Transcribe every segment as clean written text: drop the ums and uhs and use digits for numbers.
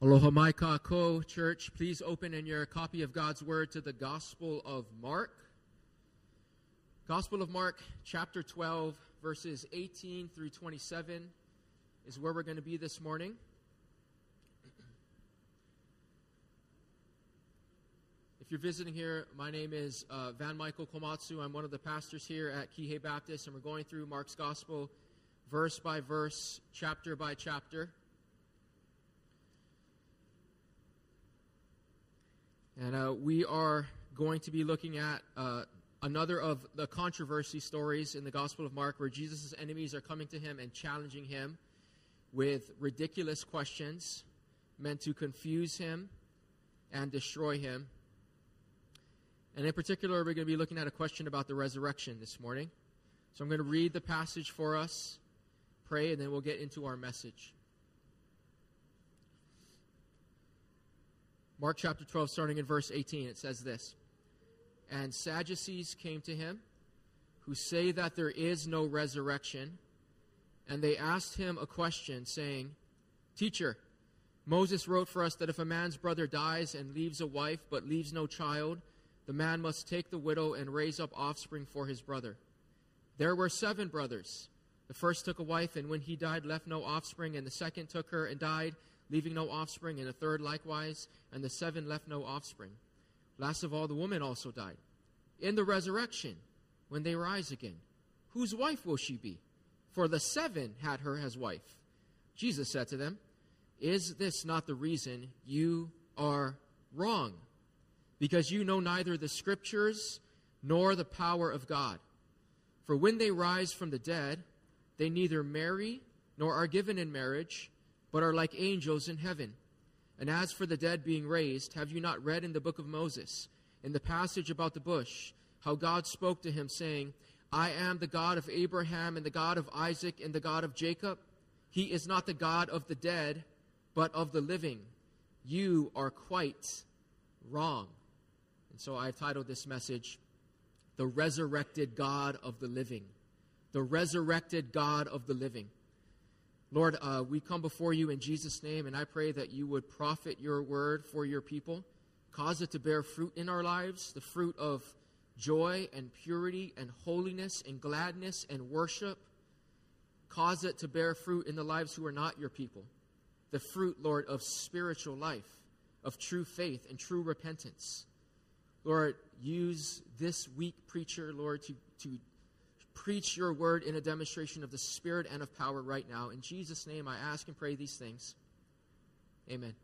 Aloha mai kākou, church. Please open in your copy of God's Word to the Gospel of Mark. Gospel of Mark, chapter 12, verses 18 through 27 is where we're going to be this morning. If you're visiting here, my name is Van Michael Komatsu. I'm one of the pastors here at Kihei Baptist, and we're going through Mark's Gospel verse by verse, chapter by chapter. And we are going to be looking at another of the controversy stories in the Gospel of Mark where Jesus' enemies are coming to him and challenging him with ridiculous questions meant to confuse him and destroy him. And in particular, we're going to be looking at a question about the resurrection this morning. So I'm going to read the passage for us, pray, and then we'll get into our message. Mark chapter 12, starting in verse 18, it says this: "And Sadducees came to him, who say that there is no resurrection, and they asked him a question, saying, 'Teacher, Moses wrote for us that if a man's brother dies and leaves a wife but leaves no child, the man must take the widow and raise up offspring for his brother. There were 7 brothers. The first took a wife, and when he died, left no offspring, and the second took her and died, leaving no offspring, and the third likewise, and the 7 left no offspring. Last of all, the woman also died. In the resurrection, when they rise again, whose wife will she be? For the 7 had her as wife.' Jesus said to them, 'Is this not the reason you are wrong? Because you know neither the Scriptures nor the power of God. For when they rise from the dead, they neither marry nor are given in marriage, but are like angels in heaven. And as for the dead being raised, have you not read in the book of Moses, in the passage about the bush, how God spoke to him, saying, 'I am the God of Abraham and the God of Isaac and the God of Jacob'? He is not the God of the dead, but of the living. You are quite wrong.'" And so I've titled this message, "The Resurrected God of the Living." The resurrected God of the living. Lord, we come before you in Jesus' name, and I pray that you would profit your word for your people. Cause it to bear fruit in our lives, the fruit of joy and purity and holiness and gladness and worship. Cause it to bear fruit in the lives who are not your people. The fruit, Lord, of spiritual life, of true faith and true repentance. Lord, use this weak preacher, Lord, to preach your word in a demonstration of the Spirit and of power right now. In Jesus' name, I ask and pray these things. Amen.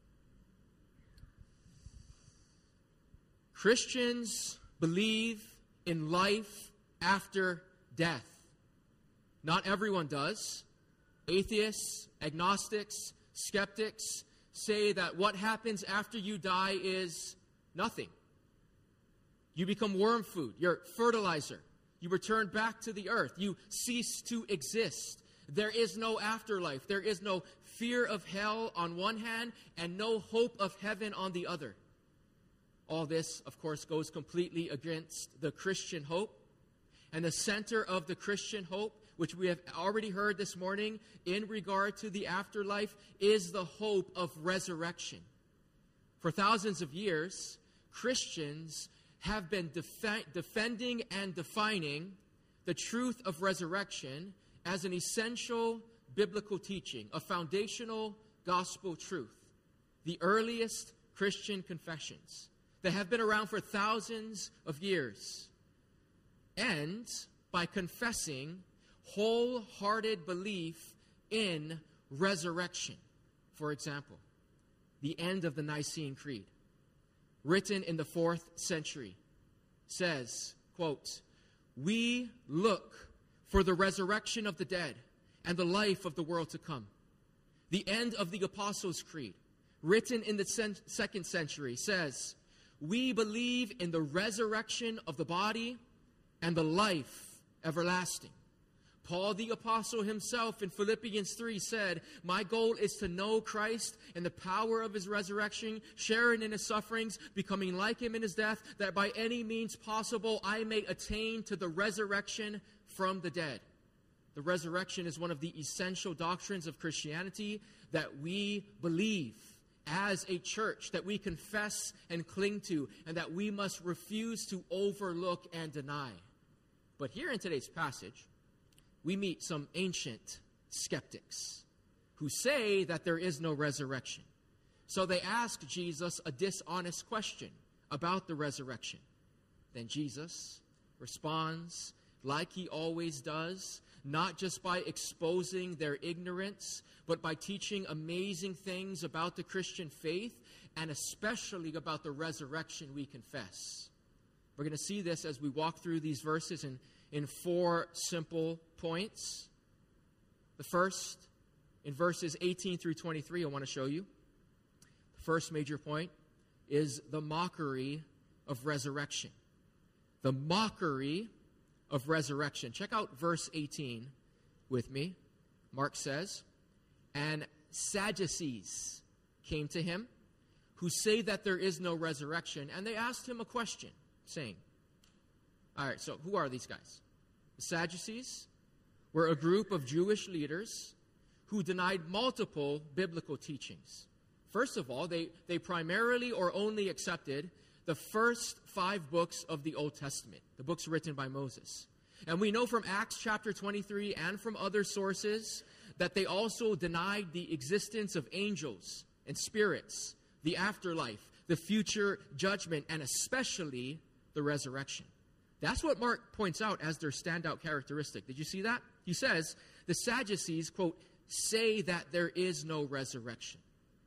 Christians believe in life after death. Not everyone does. Atheists, agnostics, skeptics say that what happens after you die is nothing. You become worm food. You're fertilizer. You return back to the earth. You cease to exist. There is no afterlife. There is no fear of hell on one hand and no hope of heaven on the other. All this, of course, goes completely against the Christian hope. And the center of the Christian hope, which we have already heard this morning in regard to the afterlife, is the hope of resurrection. For thousands of years, Christians have been defending and defining the truth of resurrection as an essential biblical teaching, a foundational gospel truth. The earliest Christian confessions that have been around for thousands of years end by confessing wholehearted belief in resurrection. For example, the end of the Nicene Creed, written in the 4th century, says, quote, "We look for the resurrection of the dead and the life of the world to come." The end of the Apostles' Creed, written in the 2nd century, says, "We believe in the resurrection of the body and the life everlasting." Paul the Apostle himself in Philippians 3 said, "My goal is to know Christ and the power of his resurrection, sharing in his sufferings, becoming like him in his death, that by any means possible I may attain to the resurrection from the dead." The resurrection is one of the essential doctrines of Christianity that we believe as a church that we confess and cling to, and that we must refuse to overlook and deny. But here in today's passage, we meet some ancient skeptics who say that there is no resurrection. So they ask Jesus a dishonest question about the resurrection. Then Jesus responds like he always does, not just by exposing their ignorance, but by teaching amazing things about the Christian faith, and especially about the resurrection we confess. We're going to see this as we walk through these verses in 4 simple points. The first, in verses 18 through 23, I want to show you. The first major point is the mockery of resurrection. The mockery of resurrection. Check out verse 18 with me. Mark says, "And Sadducees came to him, who say that there is no resurrection, and they asked him a question, saying," all right, so who are these guys? The Sadducees were a group of Jewish leaders who denied multiple biblical teachings. First of all, they primarily or only accepted the first 5 books of the Old Testament, the books written by Moses. And we know from Acts chapter 23 and from other sources that they also denied the existence of angels and spirits, the afterlife, the future judgment, and especially the resurrection. That's what Mark points out as their standout characteristic. Did you see that? He says, the Sadducees, quote, "say that there is no resurrection."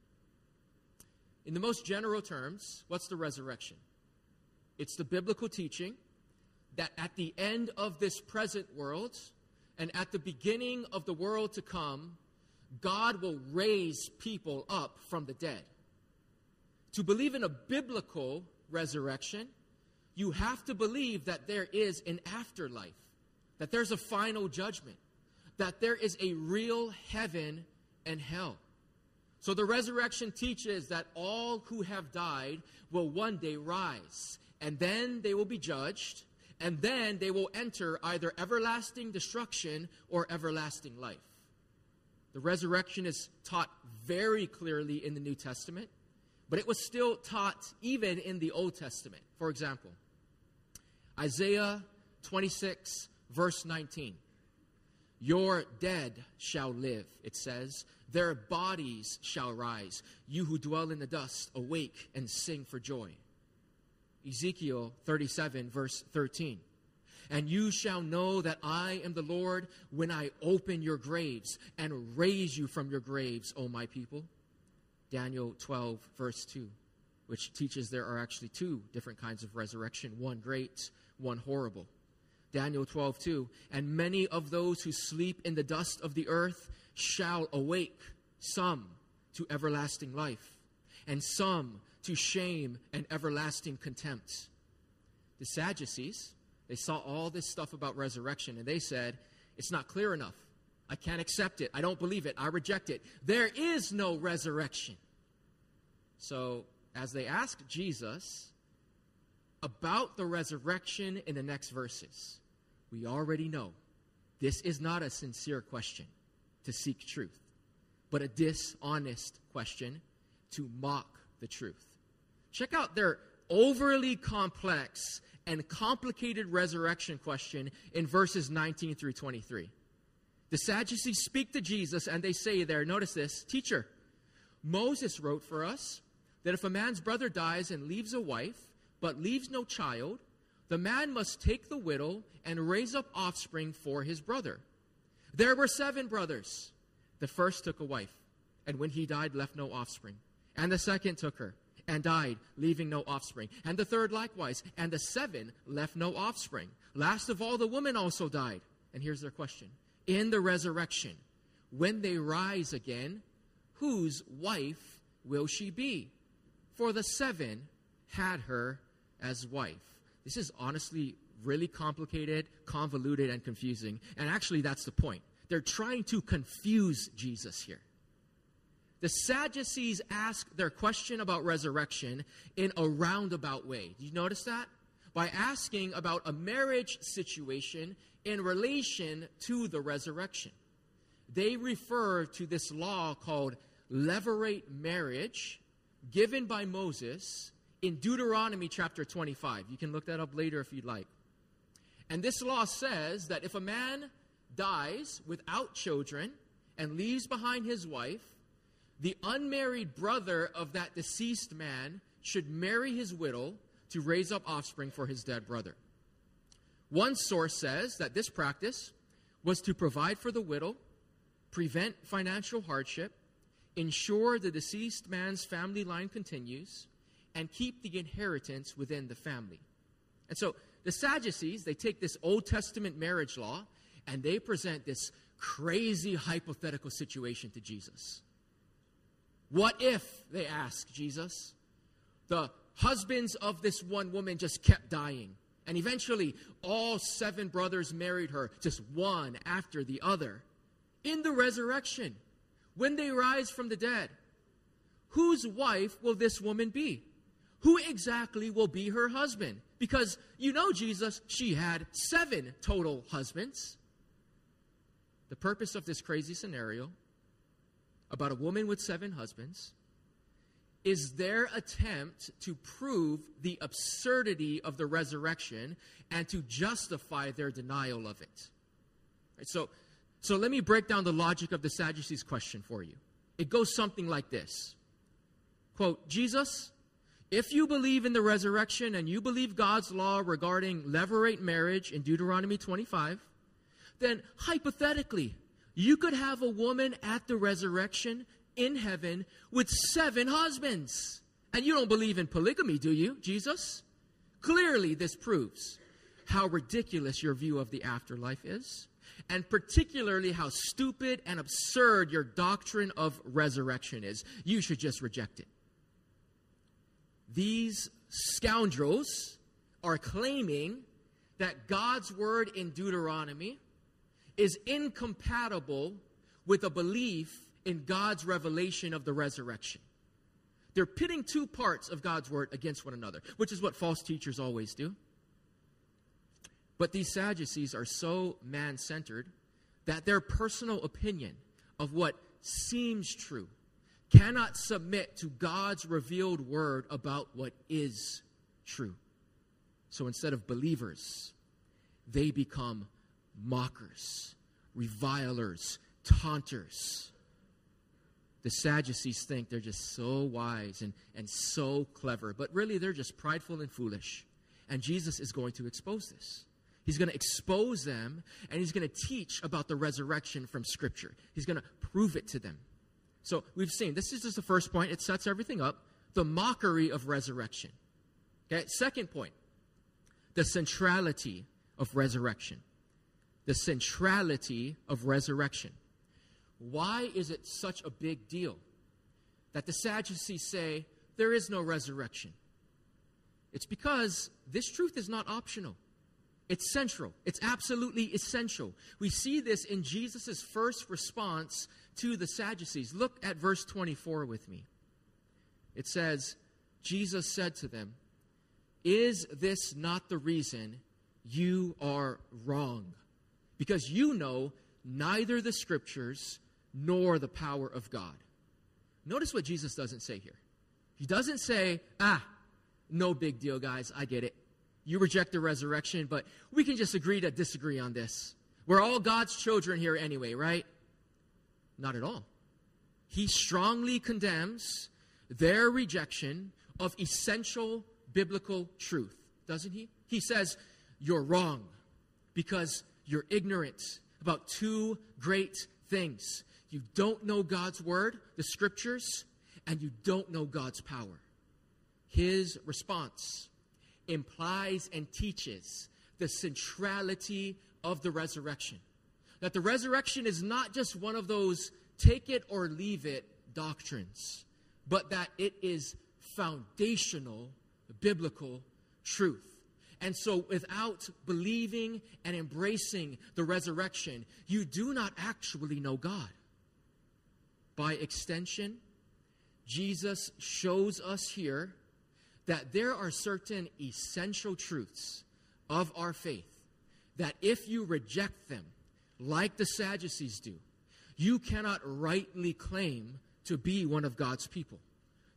In the most general terms, what's the resurrection? It's the biblical teaching that at the end of this present world and at the beginning of the world to come, God will raise people up from the dead. To believe in a biblical resurrection, you have to believe that there is an afterlife, that there's a final judgment, that there is a real heaven and hell. So the resurrection teaches that all who have died will one day rise, and then they will be judged, and then they will enter either everlasting destruction or everlasting life. The resurrection is taught very clearly in the New Testament, but it was still taught even in the Old Testament. For example, Isaiah 26, verse 19. "Your dead shall live," it says. "Their bodies shall rise. You who dwell in the dust, awake and sing for joy." Ezekiel 37, verse 13. "And you shall know that I am the Lord when I open your graves and raise you from your graves, O my people." Daniel 12, verse 2, which teaches there are actually 2 different kinds of resurrection, one great, one horrible. Daniel 12:2, "And many of those who sleep in the dust of the earth shall awake, some to everlasting life, and some to shame and everlasting contempt." The Sadducees, they saw all this stuff about resurrection, and they said, it's not clear enough. I can't accept it. I don't believe it. I reject it. There is no resurrection. So, as they asked Jesus about the resurrection in the next verses, we already know this is not a sincere question to seek truth, but a dishonest question to mock the truth. Check out their overly complex and complicated resurrection question in verses 19 through 23. The Sadducees speak to Jesus and they say there, notice this, "Teacher, Moses wrote for us that if a man's brother dies and leaves a wife, but leaves no child, the man must take the widow and raise up offspring for his brother. There were 7 brothers. The first took a wife, and when he died, left no offspring. And the second took her, and died, leaving no offspring. And the third likewise, and the 7 left no offspring. Last of all, the woman also died." And here's their question. "In the resurrection, when they rise again, whose wife will she be? For the 7 had her as wife." This is honestly really complicated, convoluted, and confusing. And actually, that's the point. They're trying to confuse Jesus here. The Sadducees ask their question about resurrection in a roundabout way. Do you notice that? By asking about a marriage situation in relation to the resurrection. They refer to this law called levirate marriage given by Moses in Deuteronomy chapter 25. You can look that up later if you'd like. And this law says that if a man dies without children and leaves behind his wife, the unmarried brother of that deceased man should marry his widow to raise up offspring for his dead brother. One source says that this practice was to provide for the widow, prevent financial hardship, ensure the deceased man's family line continues, and keep the inheritance within the family. And so the Sadducees, they take this Old Testament marriage law and they present this crazy hypothetical situation to Jesus. What if, they ask Jesus, the husbands of this one woman just kept dying, and eventually all 7 brothers married her, just one after the other? In the resurrection, when they rise from the dead, whose wife will this woman be? Who exactly will be her husband? Because you know, Jesus, she had 7 total husbands. The purpose of this crazy scenario about a woman with 7 husbands is their attempt to prove the absurdity of the resurrection and to justify their denial of it. Right, so let me break down the logic of the Sadducees' question for you. It goes something like this. Quote, Jesus, if you believe in the resurrection and you believe God's law regarding levirate marriage in Deuteronomy 25, then hypothetically, you could have a woman at the resurrection in heaven with 7 husbands. And you don't believe in polygamy, do you, Jesus? Clearly, this proves how ridiculous your view of the afterlife is, and particularly how stupid and absurd your doctrine of resurrection is. You should just reject it. These scoundrels are claiming that God's word in Deuteronomy is incompatible with a belief in God's revelation of the resurrection. They're pitting 2 parts of God's word against one another, which is what false teachers always do. But these Sadducees are so man-centered that their personal opinion of what seems true cannot submit to God's revealed word about what is true. So instead of believers, they become mockers, revilers, taunters. The Sadducees think they're just so wise and so clever, but really they're just prideful and foolish. And Jesus is going to expose this. He's going to expose them, and he's going to teach about the resurrection from Scripture. He's going to prove it to them. So we've seen, this is just the first point. It sets everything up. The mockery of resurrection. Okay, second point, the centrality of resurrection. The centrality of resurrection. Why is it such a big deal that the Sadducees say there is no resurrection? It's because this truth is not optional. It's central. It's absolutely essential. We see this in Jesus' first response to the Sadducees. Look at verse 24 with me. It says, Jesus said to them, "Is this not the reason you are wrong? Because you know neither the Scriptures nor the power of God." Notice what Jesus doesn't say here. He doesn't say, no big deal, guys, I get it. You reject the resurrection, but we can just agree to disagree on this. We're all God's children here anyway, right? Not at all. He strongly condemns their rejection of essential biblical truth, doesn't he? He says, you're wrong because you're ignorant about 2 great things. You don't know God's word, the Scriptures, and you don't know God's power. His response implies and teaches the centrality of the resurrection. That the resurrection is not just one of those take it or leave it doctrines, but that it is foundational biblical truth. And so without believing and embracing the resurrection, you do not actually know God. By extension, Jesus shows us here that there are certain essential truths of our faith that if you reject them, like the Sadducees do, you cannot rightly claim to be one of God's people.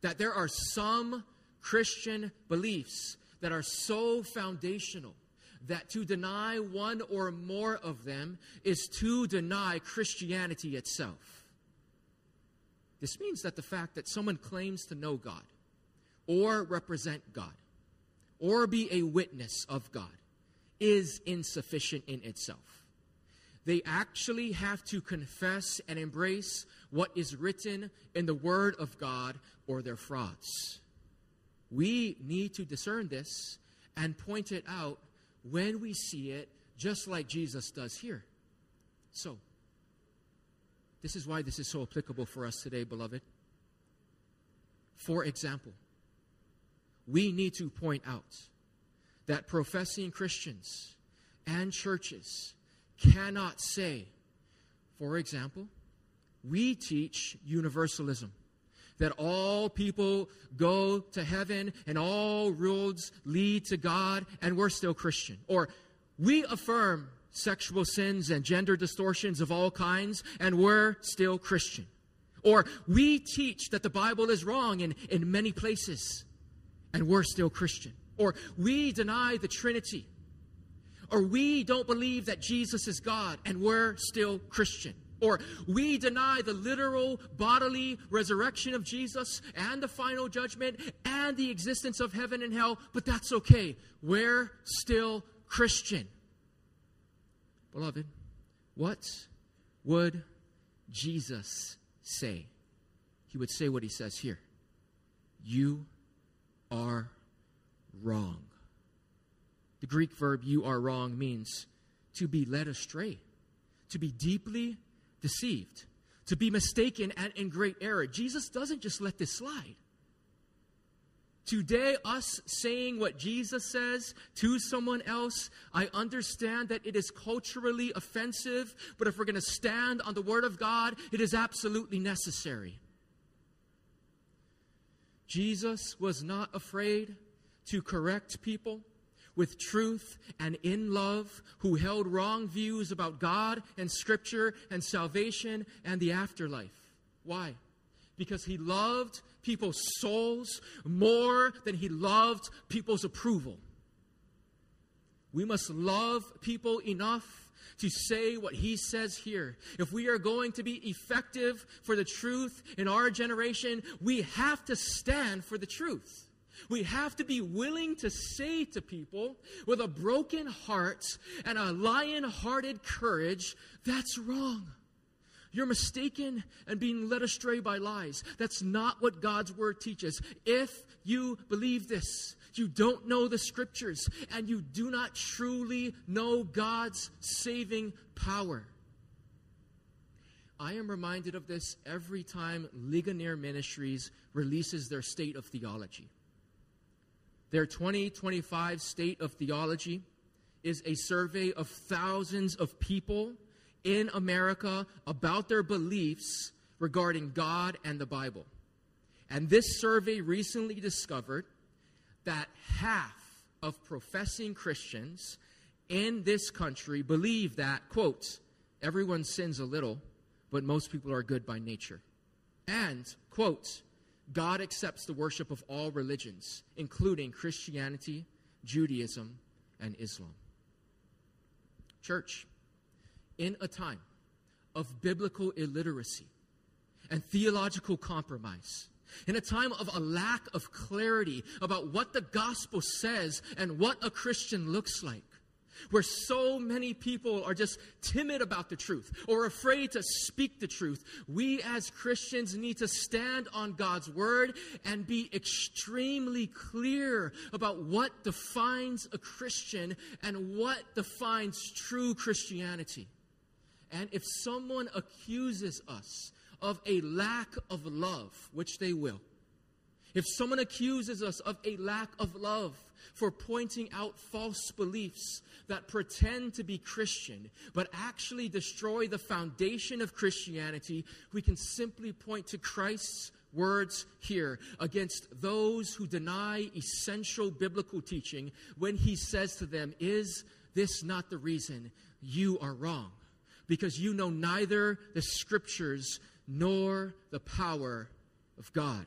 that there are some Christian beliefs that are so foundational that to deny one or more of them is to deny Christianity itself. This means that the fact that someone claims to know God, or represent God, or be a witness of God, is insufficient in itself. They actually have to confess and embrace what is written in the Word of God, or they're frauds. We need to discern this and point it out when we see it, just like Jesus does here. So, this is why this is so applicable for us today, beloved. For example, we need to point out that professing Christians and churches cannot say, for example, we teach universalism, that all people go to heaven and all roads lead to God, and we're still Christian. Or we affirm sexual sins and gender distortions of all kinds, and we're still Christian. Or we teach that the Bible is wrong in many places, and we're still Christian. Or we deny the Trinity. Or we don't believe that Jesus is God, and we're still Christian. Or we deny the literal bodily resurrection of Jesus and the final judgment and the existence of heaven and hell, but that's okay. We're still Christian. Beloved, what would Jesus say? He would say what he says here. You are wrong. The Greek verb "you are wrong" means to be led astray, to be deeply deceived, to be mistaken and in great error. Jesus doesn't just let this slide. Today, us saying what Jesus says to someone else, I understand that it is culturally offensive, but if we're going to stand on the Word of God, it is absolutely necessary. Jesus was not afraid to correct people with truth and in love who held wrong views about God and Scripture and salvation and the afterlife. Why? Because he loved people's souls more than he loved people's approval. We must love people enough to say what he says here. If we are going to be effective for the truth in our generation, we have to stand for the truth. We have to be willing to say to people with a broken heart and a lion-hearted courage, that's wrong. You're mistaken and being led astray by lies. That's not what God's Word teaches. If you believe this, you don't know the Scriptures, and you do not truly know God's saving power. I am reminded of this every time Ligonier Ministries releases their State of Theology. Their 2025 State of Theology is a survey of thousands of people in America about their beliefs regarding God and the Bible. And this survey recently discovered that half of professing Christians in this country believe that, quote, everyone sins a little, but most people are good by nature. And, quote, God accepts the worship of all religions, including Christianity, Judaism, and Islam. Church, in a time of biblical illiteracy and theological compromise, in a time of a lack of clarity about what the gospel says and what a Christian looks like, where so many people are just timid about the truth or afraid to speak the truth, we as Christians need to stand on God's Word and be extremely clear about what defines a Christian and what defines true Christianity. And if someone accuses us of a lack of love, which they will, if someone accuses us of a lack of love for pointing out false beliefs that pretend to be Christian, but actually destroy the foundation of Christianity, we can simply point to Christ's words here against those who deny essential biblical teaching when he says to them, is this not the reason you are wrong? Because you know neither the Scriptures nor the power of God.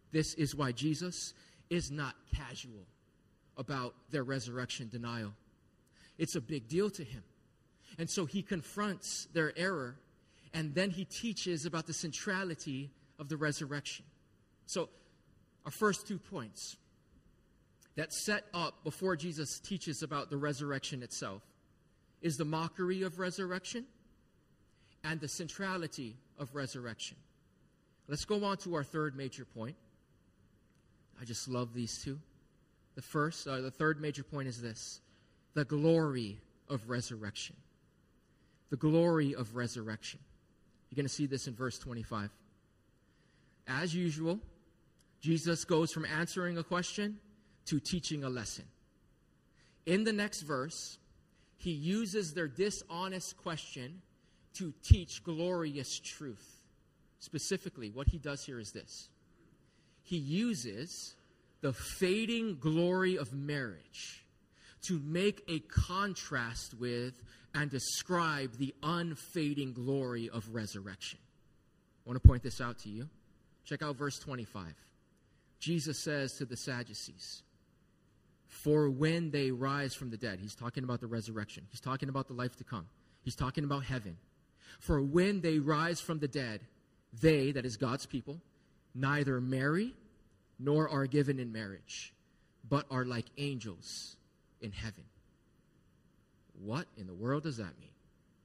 This is why Jesus is not casual about their resurrection denial. It's a big deal to him. And so he confronts their error, and then he teaches about the centrality of the resurrection. So our first 2 points that set up before Jesus teaches about the resurrection itself is the mockery of resurrection and the centrality of resurrection. Let's go on to our third major point. I just love these two. The third major point is this: the glory of resurrection. The glory of resurrection. You're going to see this in verse 25. As usual, Jesus goes from answering a question to teaching a lesson. In the next verse, he uses their dishonest question to teach glorious truth. Specifically, what he does here is this: he uses the fading glory of marriage to make a contrast with and describe the unfading glory of resurrection. I want to point this out to you. Check out verse 25. Jesus says to the Sadducees, "For when they rise from the dead," he's talking about the resurrection. He's talking about the life to come. He's talking about heaven. "For when they rise from the dead, they," that is God's people, "neither marry nor are given in marriage, but are like angels in heaven." What in the world does that mean?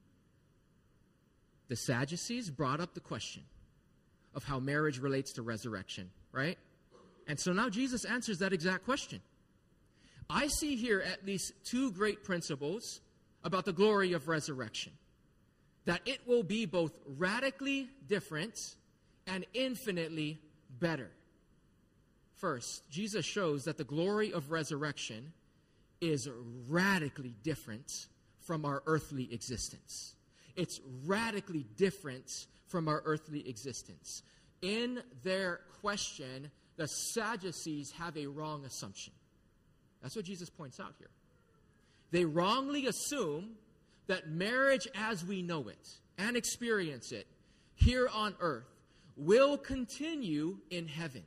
The Sadducees brought up the question of how marriage relates to resurrection, right? And so now Jesus answers that exact question. I see here at least 2 great principles about the glory of resurrection. That it will be both radically different and infinitely better. First, Jesus shows that the glory of resurrection is radically different from our earthly existence. It's radically different from our earthly existence. In their question, the Sadducees have a wrong assumption. That's what Jesus points out here. They wrongly assume that marriage as we know it and experience it here on earth will continue in heaven.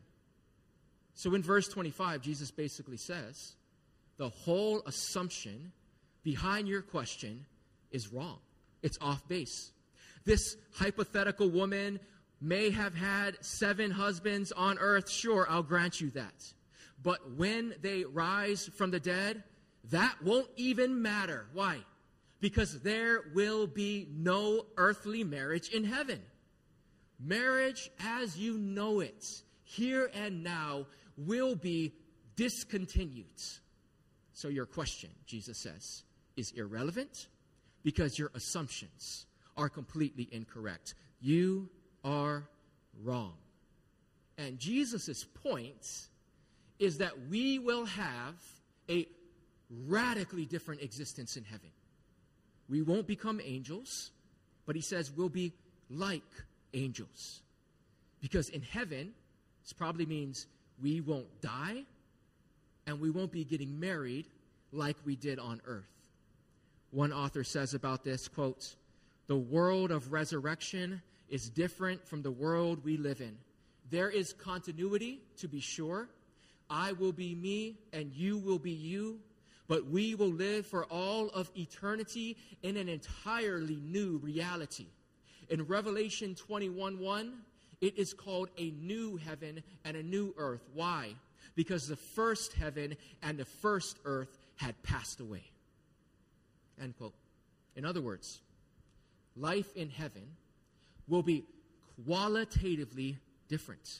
So in verse 25, Jesus basically says, the whole assumption behind your question is wrong. It's off base. This hypothetical woman may have had 7 husbands on earth. Sure, I'll grant you that. But when they rise from the dead, that won't even matter. Why? Because there will be no earthly marriage in heaven. Marriage as you know it, here and now, will be discontinued. So your question, Jesus says, is irrelevant because your assumptions are completely incorrect. You are wrong. And Jesus' point is that we will have a radically different existence in heaven. We won't become angels, but he says we'll be like angels. Because in heaven, this probably means we won't die and we won't be getting married like we did on earth. One author says about this, quote, "The world of resurrection is different from the world we live in. There is continuity, to be sure. I will be me and you will be you, but we will live for all of eternity in an entirely new reality. In Revelation 21:1, it is called a new heaven and a new earth. Why? Because the first heaven and the first earth had passed away." End quote. In other words, life in heaven will be qualitatively different.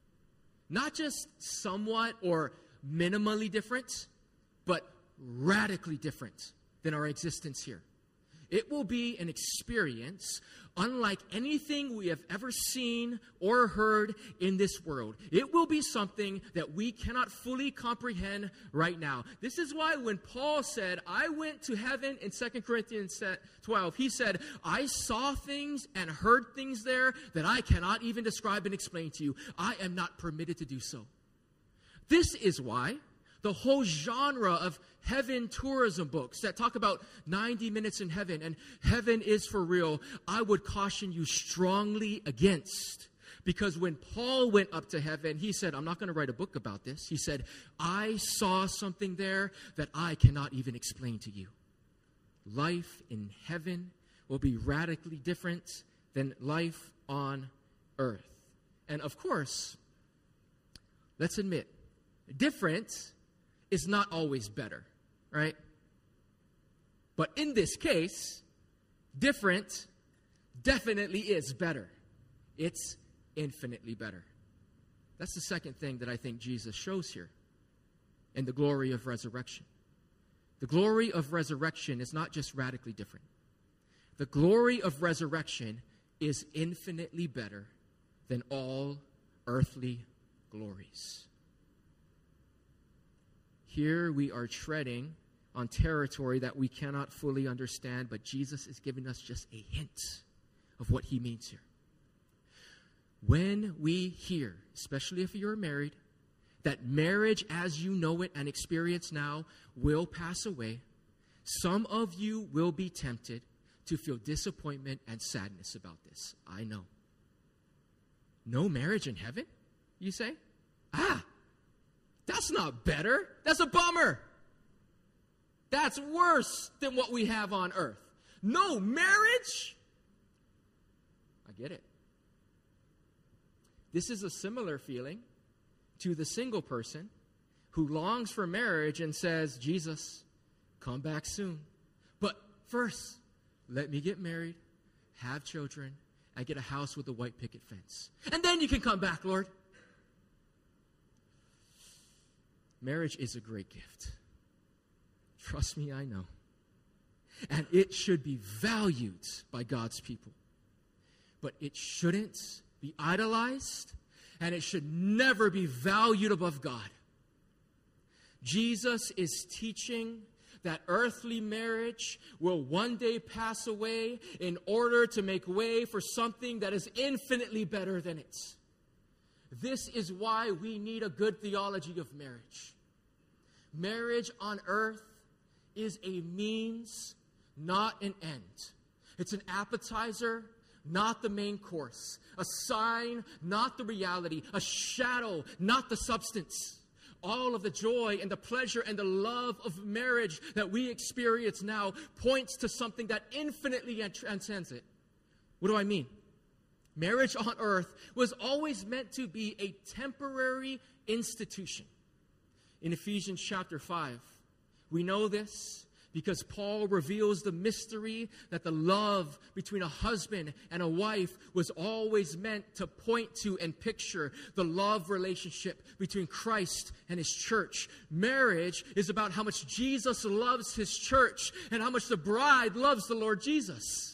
Not just somewhat or minimally different, but radically different than our existence here. It will be an experience unlike anything we have ever seen or heard in this world. It will be something that we cannot fully comprehend right now. This is why when Paul said, I went to heaven in 2 Corinthians 12, he said, I saw things and heard things there that I cannot even describe and explain to you. I am not permitted to do so. This is why the whole genre of heaven tourism books that talk about 90 minutes in heaven and heaven is for real, I would caution you strongly against. Because when Paul went up to heaven, he said, I'm not going to write a book about this. He said, I saw something there that I cannot even explain to you. Life in heaven will be radically different than life on earth. And of course, let's admit, different is not always better, right? But in this case, different definitely is better. It's infinitely better. That's the second thing that I think Jesus shows here in the glory of resurrection. The glory of resurrection is not just radically different. The glory of resurrection is infinitely better than all earthly glories. Here we are treading on territory that we cannot fully understand, but Jesus is giving us just a hint of what he means here. When we hear, especially if you're married, that marriage as you know it and experience now will pass away, some of you will be tempted to feel disappointment and sadness about this. I know. No marriage in heaven, you say? That's not better. That's a bummer. That's worse than what we have on earth. No marriage? I get it. This is a similar feeling to the single person who longs for marriage and says, Jesus, come back soon. But first, let me get married, have children, and get a house with a white picket fence. And then you can come back, Lord. Marriage is a great gift. Trust me, I know. And it should be valued by God's people. But it shouldn't be idolized, and it should never be valued above God. Jesus is teaching that earthly marriage will one day pass away in order to make way for something that is infinitely better than it. This is why we need a good theology of marriage. Marriage on earth is a means, not an end. It's an appetizer, not the main course. A sign, not the reality. A shadow, not the substance. All of the joy and the pleasure and the love of marriage that we experience now points to something that infinitely transcends it. What do I mean? Marriage on earth was always meant to be a temporary institution. In Ephesians chapter 5, we know this because Paul reveals the mystery that the love between a husband and a wife was always meant to point to and picture the love relationship between Christ and his church. Marriage is about how much Jesus loves his church and how much the bride loves the Lord Jesus.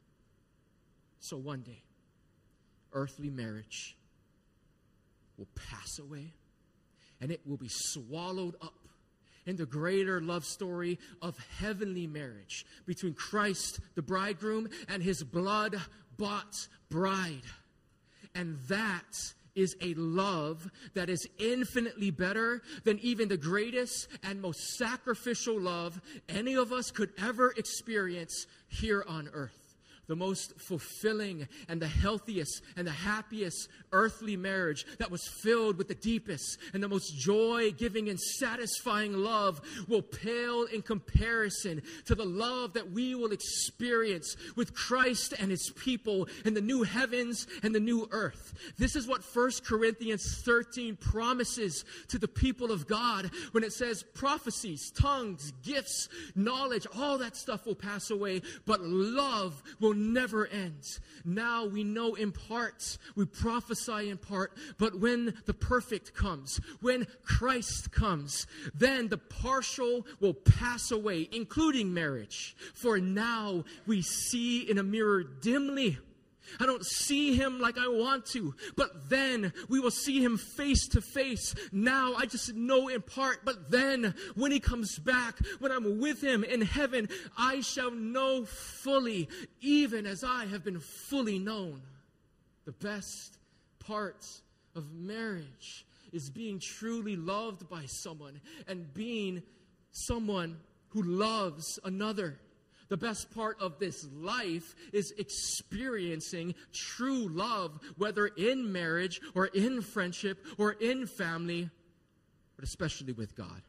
So one day, earthly marriage will pass away and it will be swallowed up in the greater love story of heavenly marriage between Christ, the bridegroom, and his blood-bought bride. And that is a love that is infinitely better than even the greatest and most sacrificial love any of us could ever experience here on earth. The most fulfilling and the healthiest and the happiest earthly marriage that was filled with the deepest and the most joy-giving and satisfying love will pale in comparison to the love that we will experience with Christ and his people in the new heavens and the new earth. This is what 1 Corinthians 13 promises to the people of God when it says prophecies, tongues, gifts, knowledge, all that stuff will pass away, but love will never ends. Now we know in part, we prophesy in part, but when the perfect comes, when Christ comes, then the partial will pass away, including marriage. For now we see in a mirror dimly. I don't see him like I want to, but then we will see him face to face. Now I just know in part, but then when he comes back, when I'm with him in heaven, I shall know fully, even as I have been fully known. The best part of marriage is being truly loved by someone and being someone who loves another. The best part of this life is experiencing true love, whether in marriage or in friendship or in family, but especially with God.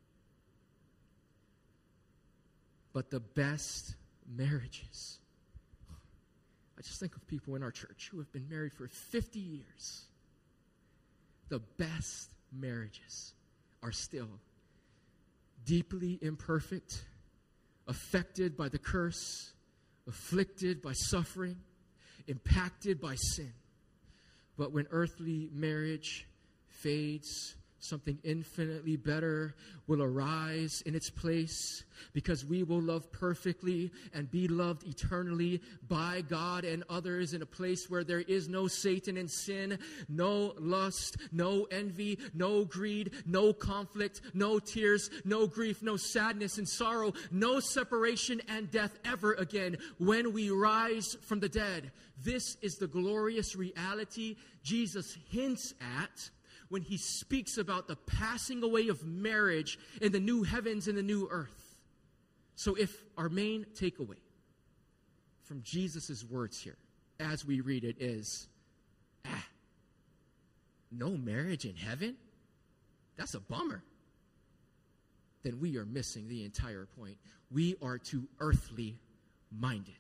But the best marriages, I just think of people in our church who have been married for 50 years. The best marriages are still deeply imperfect, affected by the curse, afflicted by suffering, impacted by sin. But when earthly marriage fades, something infinitely better will arise in its place, because we will love perfectly and be loved eternally by God and others in a place where there is no Satan and sin, no lust, no envy, no greed, no conflict, no tears, no grief, no sadness and sorrow, no separation and death ever again when we rise from the dead. This is the glorious reality Jesus hints at when he speaks about the passing away of marriage in the new heavens and the new earth. So if our main takeaway from Jesus' words here, as we read it, is, no marriage in heaven? That's a bummer. Then we are missing the entire point. We are too earthly minded.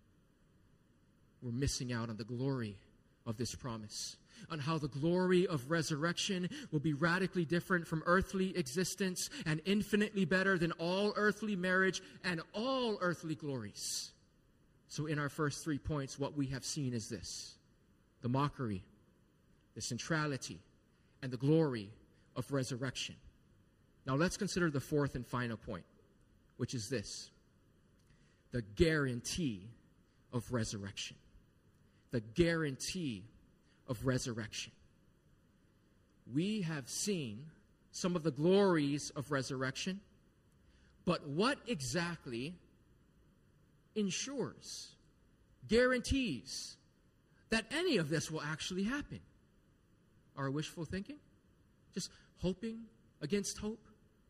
We're missing out on the glory of this promise, on how the glory of resurrection will be radically different from earthly existence and infinitely better than all earthly marriage and all earthly glories. So in our first 3 points, what we have seen is this: the mockery, the centrality, and the glory of resurrection. Now let's consider the fourth and final point, which is this: the guarantee of resurrection. The guarantee of resurrection. We have seen some of the glories of resurrection, but what exactly ensures, guarantees that any of this will actually happen? Our wishful thinking? Just hoping against hope?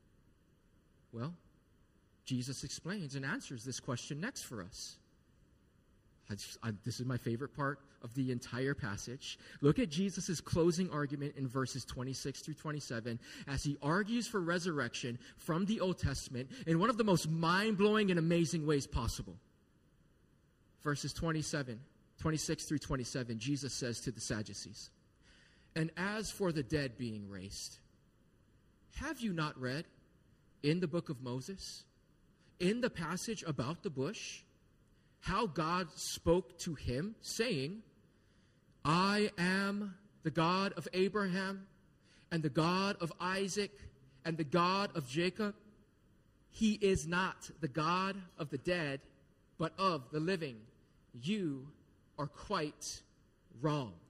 Well, Jesus explains and answers this question next for us. This is my favorite part of the entire passage. Look at Jesus' closing argument in verses 26 through 27 as he argues for resurrection from the Old Testament in one of the most mind-blowing and amazing ways possible. Verses 26 through 27, Jesus says to the Sadducees, "And as for the dead being raised, have you not read in the book of Moses, in the passage about the bush, how God spoke to him, saying, 'I am the God of Abraham, and the God of Isaac, and the God of Jacob'? He is not the God of the dead, but of the living. You are quite wrong."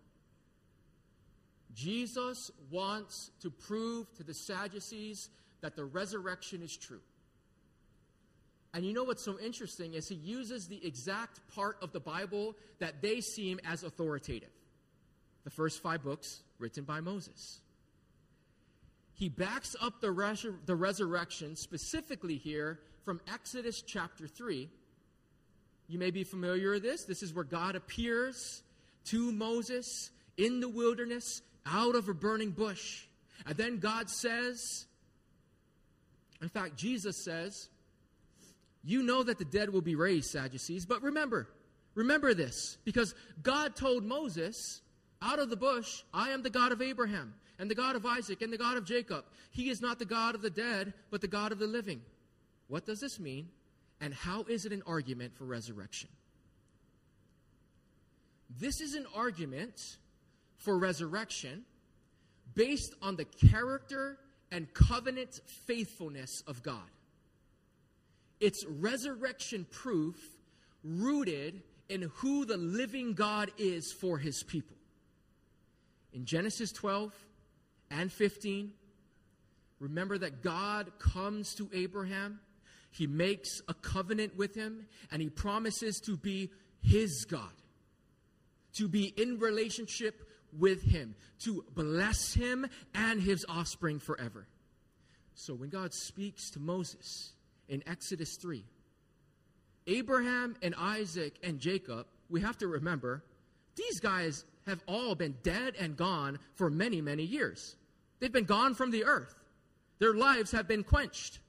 Jesus wants to prove to the Sadducees that the resurrection is true. And you know what's so interesting is he uses the exact part of the Bible that they seem as authoritative. The first 5 books written by Moses. He backs up the resurrection specifically here from Exodus chapter 3. You may be familiar with this. This is where God appears to Moses in the wilderness out of a burning bush. And then God says, in fact, Jesus says, "You know that the dead will be raised, Sadducees, but remember this, because God told Moses out of the bush, 'I am the God of Abraham, and the God of Isaac, and the God of Jacob.' He is not the God of the dead, but the God of the living." What does this mean? And how is it an argument for resurrection? This is an argument for resurrection based on the character and covenant faithfulness of God. It's resurrection proof rooted in who the living God is for his people. In Genesis 12 and 15, remember that God comes to Abraham. He makes a covenant with him, and he promises to be his God, to be in relationship with him, to bless him and his offspring forever. So when God speaks to Moses in Exodus 3, Abraham and Isaac and Jacob, we have to remember, these guys have all been dead and gone for many, many years. They've been gone from the earth. Their lives have been quenched.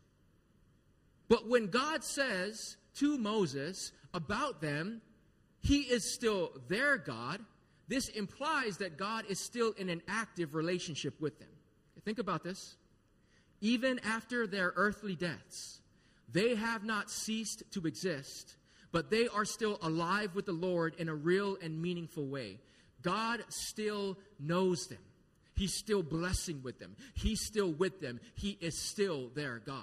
But when God says to Moses about them, he is still their God, this implies that God is still in an active relationship with them. Think about this. Even after their earthly deaths, they have not ceased to exist, but they are still alive with the Lord in a real and meaningful way. God still knows them. He's still blessing with them. He's still with them. He is still their God.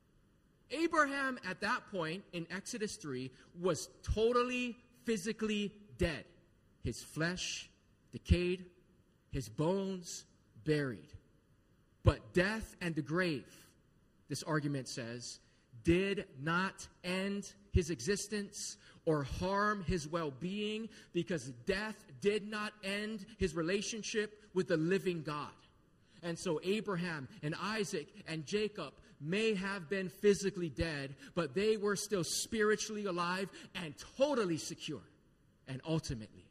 Abraham at that point in Exodus 3 was totally physically dead. His flesh decayed, his bones buried. But death and the grave, this argument says, did not end his existence or harm his well-being, because death did not end his relationship with the living God. And so Abraham and Isaac and Jacob may have been physically dead, but they were still spiritually alive and totally secure. And ultimately,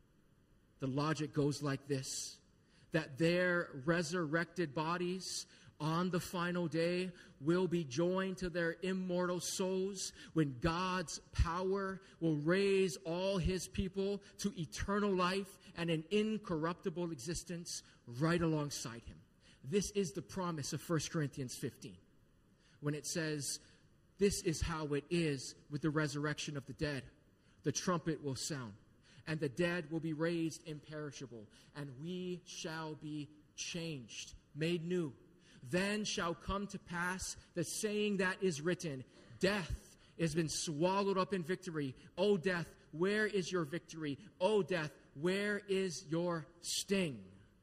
the logic goes like this, that their resurrected bodies on the final day will be joined to their immortal souls when God's power will raise all his people to eternal life and an incorruptible existence right alongside him. This is the promise of 1 Corinthians 15, when it says, this is how it is with the resurrection of the dead. The trumpet will sound, and the dead will be raised imperishable, and we shall be changed, made new. Then shall come to pass the saying that is written, death has been swallowed up in victory. O death, where is your victory? O death, where is your sting?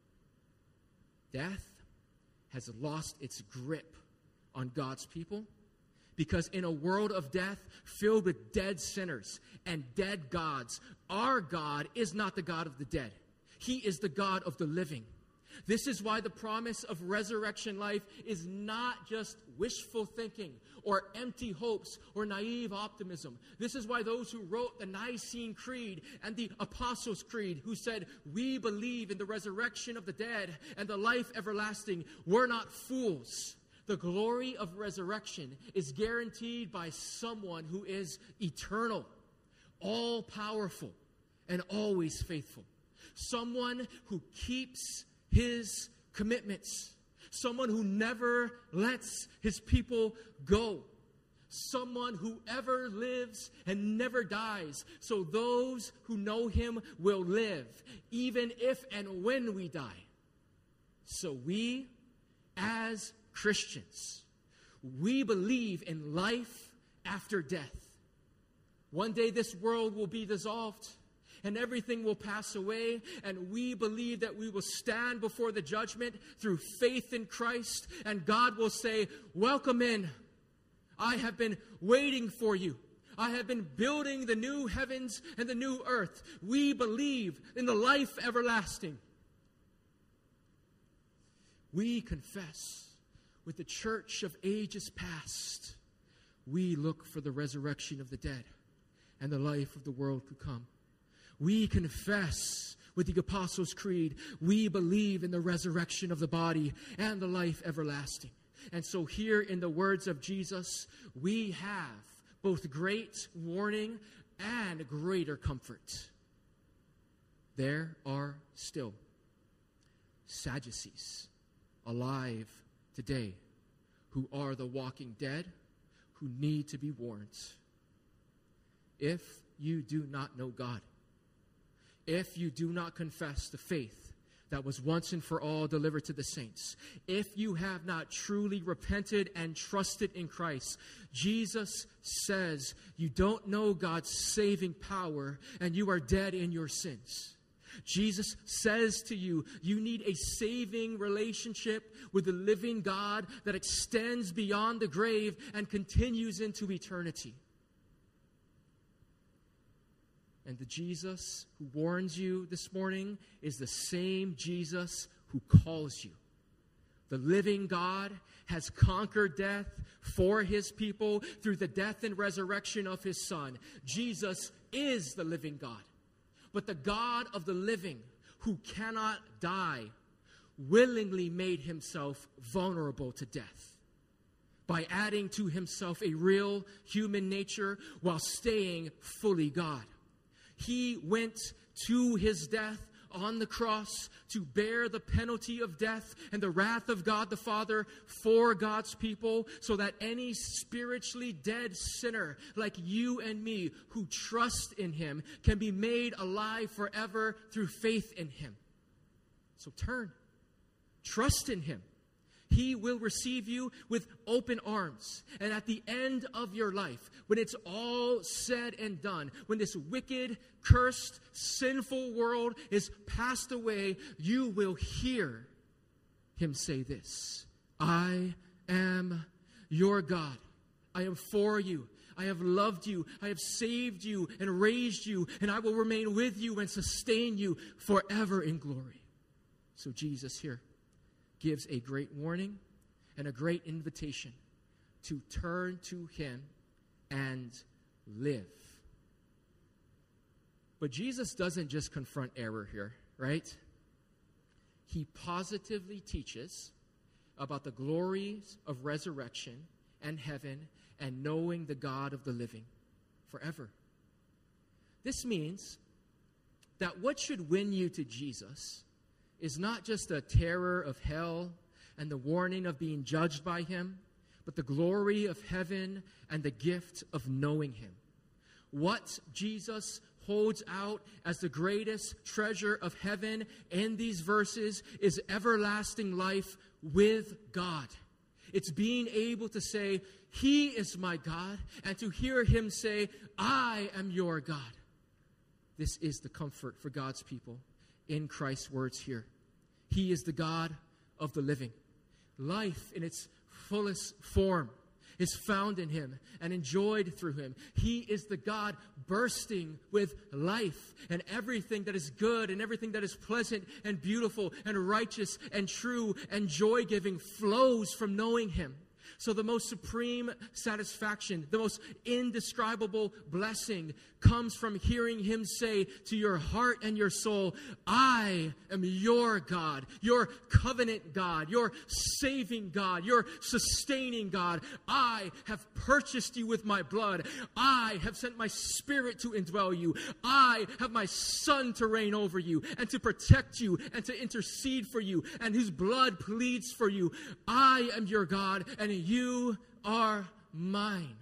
Death has lost its grip on God's people, because in a world of death filled with dead sinners and dead gods, our God is not the God of the dead. He is the God of the living. This is why the promise of resurrection life is not just wishful thinking or empty hopes or naive optimism. This is why those who wrote the Nicene Creed and the Apostles' Creed, who said, we believe in the resurrection of the dead and the life everlasting, were not fools. The glory of resurrection is guaranteed by someone who is eternal, all-powerful, and always faithful. Someone who keeps his commitments. Someone who never lets his people go. Someone who ever lives and never dies. So those who know him will live, even if and when we die. So we, as Christians, we believe in life after death. One day this world will be dissolved, and everything will pass away, and we believe that we will stand before the judgment through faith in Christ, and God will say, welcome in. I have been waiting for you. I have been building the new heavens and the new earth. We believe in the life everlasting. We confess with the church of ages past, we look for the resurrection of the dead and the life of the world to come. We confess with the Apostles' Creed, we believe in the resurrection of the body and the life everlasting. And so here in the words of Jesus, we have both great warning and greater comfort. There are still Sadducees alive today who are the walking dead, who need to be warned. If you do not know God, if you do not confess the faith that was once and for all delivered to the saints, if you have not truly repented and trusted in Christ, Jesus says you don't know God's saving power and you are dead in your sins. Jesus says to you, you need a saving relationship with the living God that extends beyond the grave and continues into eternity. And the Jesus who warns you this morning is the same Jesus who calls you. The living God has conquered death for his people through the death and resurrection of his Son. Jesus is the living God. But the God of the living, who cannot die, willingly made himself vulnerable to death by adding to himself a real human nature while staying fully God. He went to his death on the cross to bear the penalty of death and the wrath of God the Father for God's people, so that any spiritually dead sinner like you and me who trust in him can be made alive forever through faith in him. So turn. Trust in him. He will receive you with open arms. And at the end of your life, when it's all said and done, when this wicked, cursed, sinful world is passed away, you will hear him say this: I am your God. I am for you. I have loved you. I have saved you and raised you, and I will remain with you and sustain you forever in glory. So Jesus here gives a great warning and a great invitation to turn to him and live. But Jesus doesn't just confront error here, right? He positively teaches about the glories of resurrection and heaven and knowing the God of the living forever. This means that what should win you to Jesus is not just the terror of hell and the warning of being judged by him, but the glory of heaven and the gift of knowing him. What Jesus holds out as the greatest treasure of heaven in these verses is everlasting life with God. It's being able to say, he is my God, and to hear him say, I am your God. This is the comfort for God's people in Christ's words here. He is the God of the living. Life in its fullest form is found in him and enjoyed through him. He is the God bursting with life, and everything that is good and everything that is pleasant and beautiful and righteous and true and joy-giving flows from knowing him. So the most supreme satisfaction, the most indescribable blessing comes from hearing him say to your heart and your soul, I am your God, your covenant God, your saving God, your sustaining God. I have purchased you with my blood. I have sent my Spirit to indwell you. I have my Son to reign over you and to protect you and to intercede for you, and whose blood pleads for you. I am your God, and you are mine.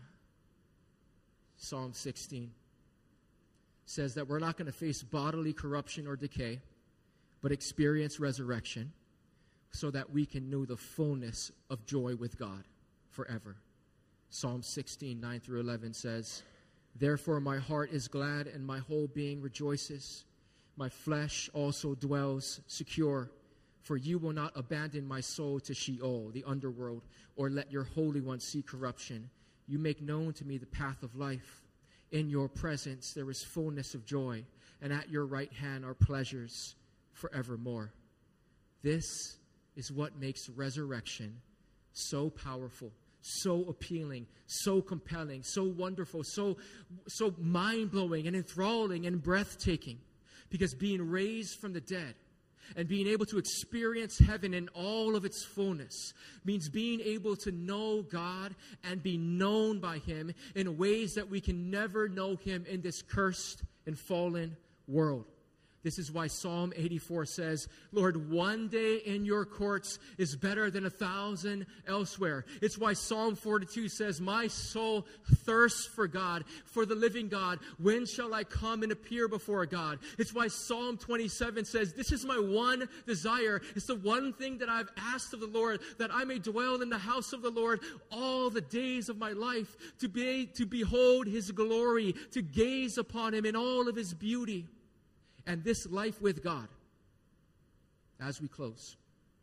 Psalm 16 says that we're not going to face bodily corruption or decay, but experience resurrection so that we can know the fullness of joy with God forever. Psalm 16, 9 through 11 says, Therefore my heart is glad and my whole being rejoices. My flesh also dwells secure. For you will not abandon my soul to Sheol, the underworld, or let your Holy One see corruption. You make known to me the path of life. In your presence there is fullness of joy, and at your right hand are pleasures forevermore. This is what makes resurrection so powerful, so appealing, so compelling, so wonderful, so mind-blowing and enthralling and breathtaking. Because being raised from the dead and being able to experience heaven in all of its fullness means being able to know God and be known by him in ways that we can never know him in this cursed and fallen world. This is why Psalm 84 says, Lord, one day in your courts is better than 1,000 elsewhere. It's why Psalm 42 says, my soul thirsts for God, for the living God. When shall I come and appear before God? It's why Psalm 27 says, this is my one desire. It's the one thing that I've asked of the Lord, that I may dwell in the house of the Lord all the days of my life, to behold his glory, to gaze upon him in all of his beauty. And this life with God, as we close,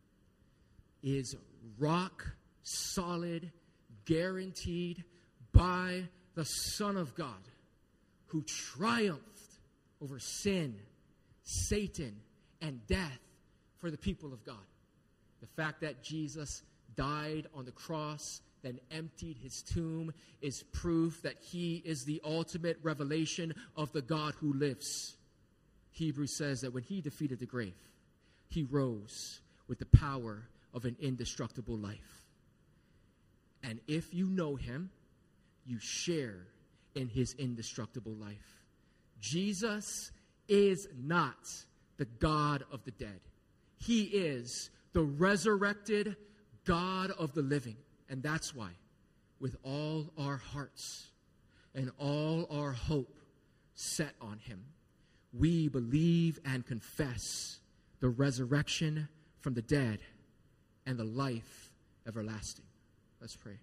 is rock solid, guaranteed by the Son of God, who triumphed over sin, Satan, and death for the people of God. The fact that Jesus died on the cross, then emptied his tomb, is proof that he is the ultimate revelation of the God who lives. Hebrews says that when he defeated the grave, he rose with the power of an indestructible life. And if you know him, you share in his indestructible life. Jesus is not the God of the dead. He is the resurrected God of the living. And that's why, with all our hearts and all our hope set on him, we believe and confess the resurrection from the dead and the life everlasting. Let's pray.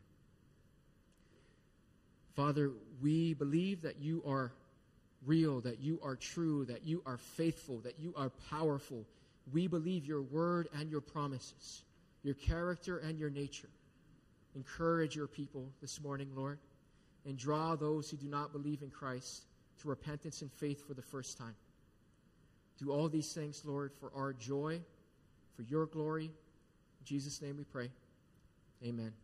Father, we believe that you are real, that you are true, that you are faithful, that you are powerful. We believe your word and your promises, your character and your nature. Encourage your people this morning, Lord, and draw those who do not believe in Christ to repentance and faith for the first time. Do all these things, Lord, for our joy, for your glory. In Jesus' name we pray. Amen.